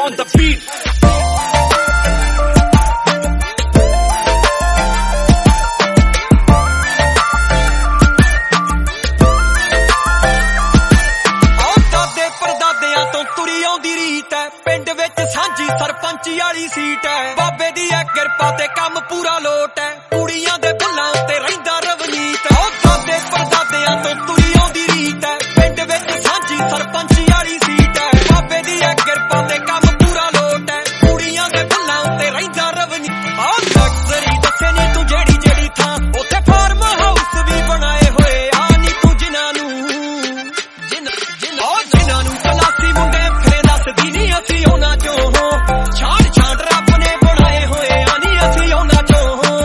on the beat. तुरी आउंदी रीत है पिंड विच सांझी सरपंची वाली सीट है बाबे दी है किरपा ते काम पूरा लोट है कुड़ियां दे बुल्लां ते रहिंदा रवनीत है दादे परदादियां तो तुरी आउंदी रीत है पिंड विच सांझी सरपंची वाली सीट है बाबे दी है किरपा ते काम पूरा लोट है कुड़ियां दे बुल्लां ते रहिंदा रवनीत लग्जरी दसे नी तू जेड़ी जेड़ी थां उत्थे फार्म हाउस भी बनाए होए आ नी तू जिन्हां नू कलासी मुंडे फिरे दसदी नी असी उन्हां चों हो छाड़ छाड़ रब ने बनाए होए आनी असी उन्हां चों हो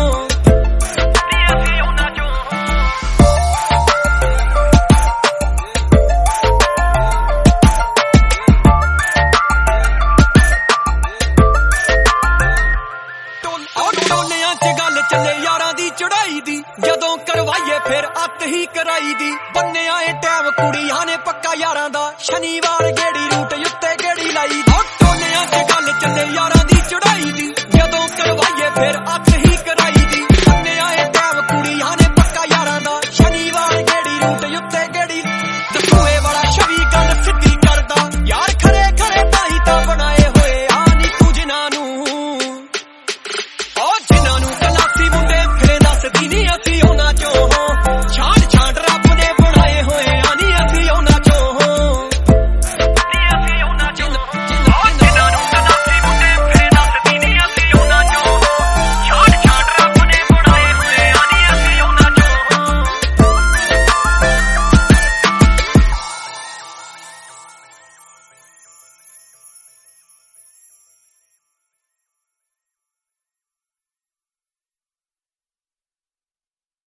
टोलियां च गल चले यारां दी चढ़ाई दी जदों करवाइए फिर अत ही कराई दी बन्ने आए टैम कुड़ियां ने पक्का यारां दा शनिवार गेड़ी रूट उत्ते